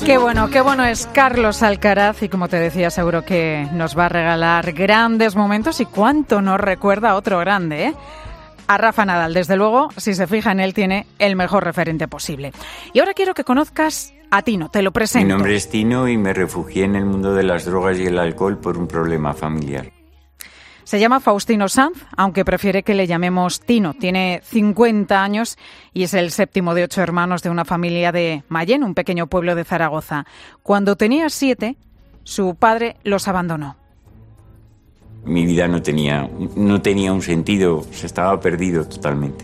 Qué bueno es Carlos Alcaraz y como te decía, seguro que nos va a regalar grandes momentos y cuánto nos recuerda a otro grande, ¿eh? A Rafa Nadal, desde luego, si se fija en él, tiene el mejor referente posible. Y ahora quiero que conozcas a Tino, te lo presento. Mi nombre es Tino y me refugié en el mundo de las drogas y el alcohol por un problema familiar. Se llama Faustino Sanz, aunque prefiere que le llamemos Tino. Tiene 50 años y es el séptimo de 8 hermanos de una familia de Mayén, un pequeño pueblo de Zaragoza. Cuando tenía 7, su padre los abandonó. Mi vida no tenía un sentido, se estaba perdido totalmente.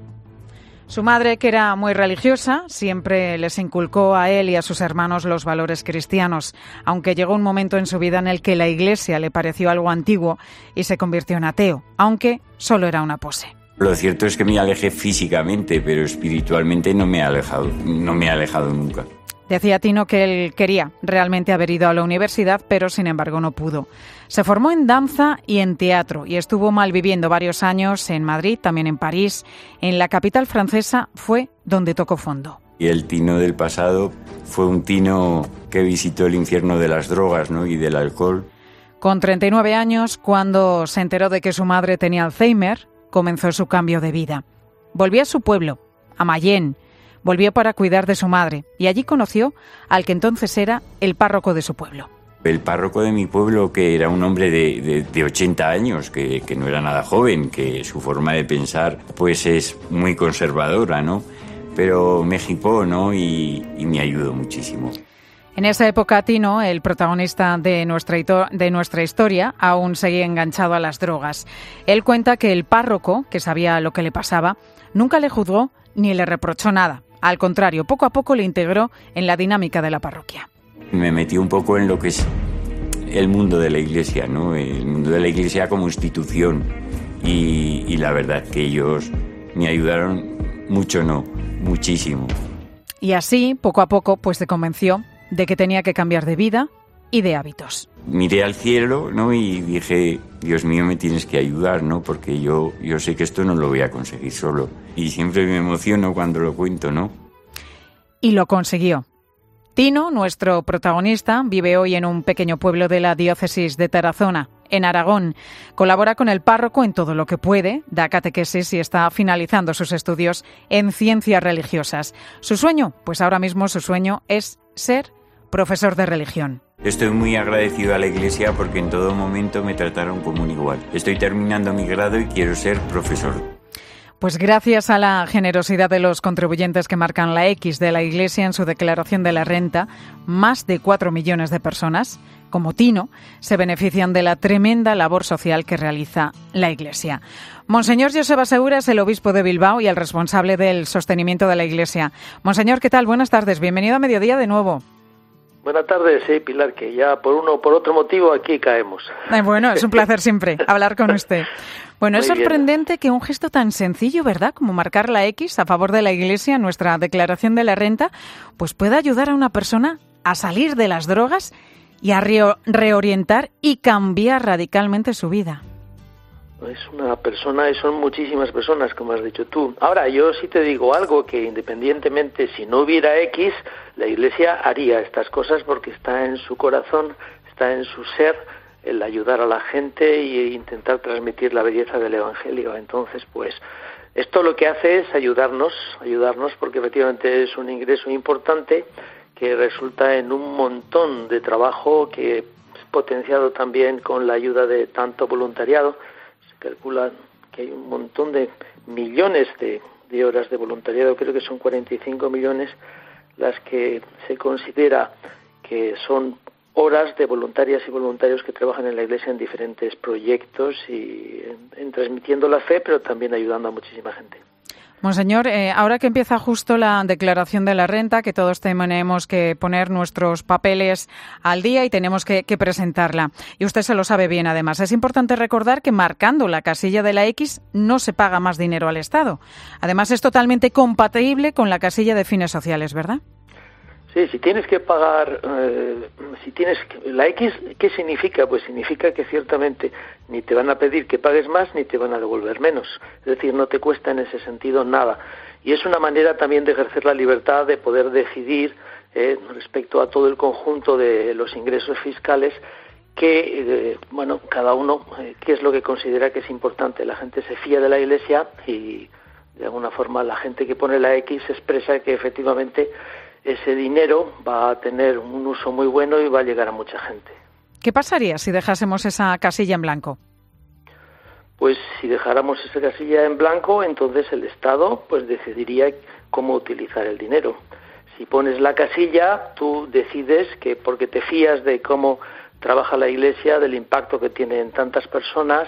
Su madre, que era muy religiosa, siempre les inculcó a él y a sus hermanos los valores cristianos, aunque llegó un momento en su vida en el que la Iglesia le pareció algo antiguo y se convirtió en ateo, aunque solo era una pose. Lo cierto es que me alejé físicamente, pero espiritualmente no me he alejado nunca. Decía Tino que él quería realmente haber ido a la universidad, pero sin embargo no pudo. Se formó en danza y en teatro y estuvo malviviendo varios años en Madrid, también en París. En la capital francesa fue donde tocó fondo. Y el Tino del pasado fue un Tino que visitó el infierno de las drogas, ¿no? Y del alcohol. Con 39 años, cuando se enteró de que su madre tenía Alzheimer, comenzó su cambio de vida. Volvió a su pueblo, a Mayén. Volvió para cuidar de su madre y allí conoció al que entonces era el párroco de su pueblo. El párroco de mi pueblo, que era un hombre de 80 años, que no era nada joven, que su forma de pensar pues es muy conservadora, ¿no? Pero me jipó, ¿no? Y me ayudó muchísimo. En esa época, Tino, el protagonista de nuestra historia, aún seguía enganchado a las drogas. Él cuenta que el párroco, que sabía lo que le pasaba, nunca le juzgó ni le reprochó nada. Al contrario, poco a poco le integró en la dinámica de la parroquia. Me metí un poco en lo que es el mundo de la Iglesia, ¿no? El mundo de la Iglesia como institución. Y la verdad que ellos me ayudaron mucho, no, muchísimo. Y así, poco a poco, pues se convenció de que tenía que cambiar de vida y de hábitos. Miré al cielo, ¿no? Y dije, Dios mío, me tienes que ayudar, ¿no? Porque yo sé que esto no lo voy a conseguir solo. Y siempre me emociono cuando lo cuento, ¿no? Y lo consiguió. Tino, nuestro protagonista, vive hoy en un pequeño pueblo de la diócesis de Tarazona, en Aragón. Colabora con el párroco en todo lo que puede, da catequesis y está finalizando sus estudios en ciencias religiosas. ¿Su sueño? Pues ahora mismo su sueño es ser profesor de religión. Estoy muy agradecido a la Iglesia porque en todo momento me trataron como un igual. Estoy terminando mi grado y quiero ser profesor. Pues gracias a la generosidad de los contribuyentes que marcan la X de la Iglesia en su declaración de la renta, más de 4 millones de personas, como Tino, se benefician de la tremenda labor social que realiza la Iglesia. Monseñor Joseba Segura es el obispo de Bilbao y el responsable del sostenimiento de la Iglesia. Monseñor, ¿qué tal? Buenas tardes. Bienvenido a Mediodía de nuevo. Buenas tardes, sí, Pilar, que ya por uno o por otro motivo aquí caemos. Bueno, es un placer siempre hablar con usted. Bueno, es sorprendente que un gesto tan sencillo, ¿verdad?, como marcar la X a favor de la Iglesia en nuestra declaración de la renta, pues pueda ayudar a una persona a salir de las drogas y a reorientar y cambiar radicalmente su vida. Es una persona y son muchísimas personas, como has dicho tú. Ahora, yo sí te digo algo, que independientemente si no hubiera X, la Iglesia haría estas cosas porque está en su corazón, está en su ser, el ayudar a la gente e intentar transmitir la belleza del Evangelio. Entonces, pues, esto lo que hace es ayudarnos porque efectivamente es un ingreso importante que resulta en un montón de trabajo que es potenciado también con la ayuda de tanto voluntariado. Calculan que hay un montón de millones de horas de voluntariado, creo que son 45 millones las que se considera que son horas de voluntarias y voluntarios que trabajan en la Iglesia en diferentes proyectos y en transmitiendo la fe, pero también ayudando a muchísima gente. Monseñor, ahora que empieza justo la declaración de la renta, que todos tenemos que poner nuestros papeles al día y tenemos que presentarla, y usted se lo sabe bien además, es importante recordar que marcando la casilla de la X no se paga más dinero al Estado. Además es totalmente compatible con la casilla de fines sociales, ¿verdad? Sí, si tienes que pagar, la X, ¿qué significa? Pues significa que ciertamente ni te van a pedir que pagues más ni te van a devolver menos. Es decir, no te cuesta en ese sentido nada. Y es una manera también de ejercer la libertad de poder decidir respecto a todo el conjunto de los ingresos fiscales, que, cada uno, qué es lo que considera que es importante. La gente se fía de la Iglesia y, de alguna forma, la gente que pone la X expresa que, efectivamente, ese dinero va a tener un uso muy bueno y va a llegar a mucha gente. ¿Qué pasaría si dejásemos esa casilla en blanco? Pues si dejáramos esa casilla en blanco, entonces el Estado pues decidiría cómo utilizar el dinero. Si pones la casilla, tú decides que, porque te fías de cómo trabaja la Iglesia, del impacto que tiene en tantas personas,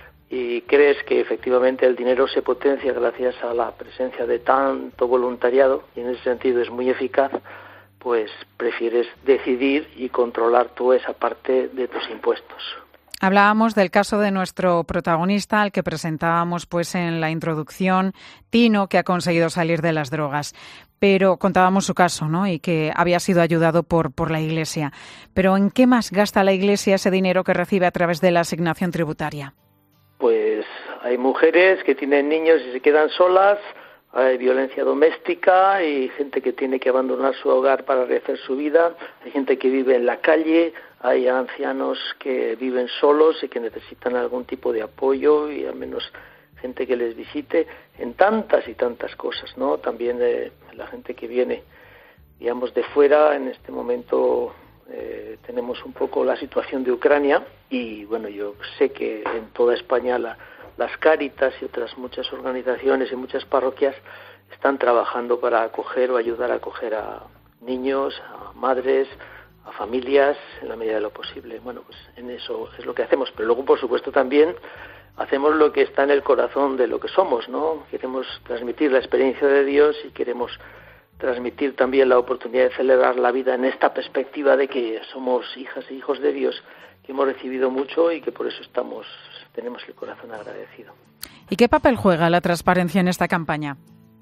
y crees que efectivamente el dinero se potencia gracias a la presencia de tanto voluntariado, y en ese sentido es muy eficaz, pues prefieres decidir y controlar tú esa parte de tus impuestos. Hablábamos del caso de nuestro protagonista, al que presentábamos pues en la introducción, Tino, que ha conseguido salir de las drogas. Pero contábamos su caso, ¿no? Y que había sido ayudado por la Iglesia. Pero ¿en qué más gasta la Iglesia ese dinero que recibe a través de la asignación tributaria? Pues hay mujeres que tienen niños y se quedan solas, hay violencia doméstica, hay gente que tiene que abandonar su hogar para rehacer su vida, hay gente que vive en la calle, hay ancianos que viven solos y que necesitan algún tipo de apoyo y al menos gente que les visite, en tantas y tantas cosas, ¿no? También la gente que viene, digamos, de fuera. En este momento tenemos un poco la situación de Ucrania y, bueno, yo sé que en toda España las Cáritas y otras muchas organizaciones y muchas parroquias están trabajando para acoger o ayudar a acoger a niños, a madres, a familias, en la medida de lo posible. Bueno, pues en eso es lo que hacemos. Pero luego, por supuesto, también hacemos lo que está en el corazón de lo que somos, ¿no? Queremos transmitir la experiencia de Dios y queremos transmitir también la oportunidad de celebrar la vida en esta perspectiva de que somos hijas e hijos de Dios, que hemos recibido mucho y que por eso tenemos el corazón agradecido. ¿Y qué papel juega la transparencia en esta campaña?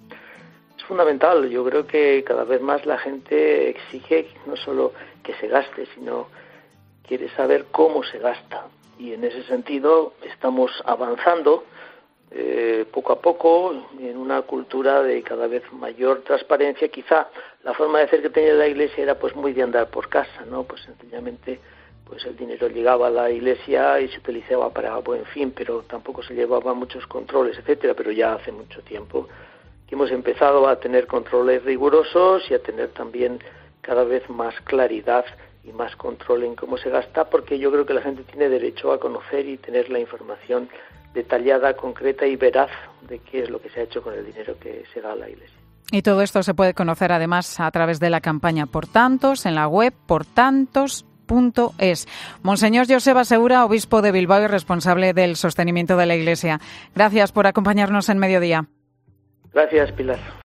Es fundamental. Yo creo que cada vez más la gente exige no solo que se gaste, sino quiere saber cómo se gasta. Y en ese sentido estamos avanzando poco a poco en una cultura de cada vez mayor transparencia. Quizá la forma de hacer que tenía la Iglesia era pues muy de andar por casa, ¿no? Pues sencillamente pues el dinero llegaba a la Iglesia y se utilizaba para buen fin, pero tampoco se llevaban muchos controles, etcétera. Pero ya hace mucho tiempo que hemos empezado a tener controles rigurosos y a tener también cada vez más claridad y más control en cómo se gasta, porque yo creo que la gente tiene derecho a conocer y tener la información detallada, concreta y veraz de qué es lo que se ha hecho con el dinero que se da a la Iglesia. Y todo esto se puede conocer además a través de la campaña Por Tantos, en la web portantos.es. Monseñor Joseba Segura, obispo de Bilbao y responsable del sostenimiento de la Iglesia. Gracias por acompañarnos en Mediodía. Gracias, Pilar.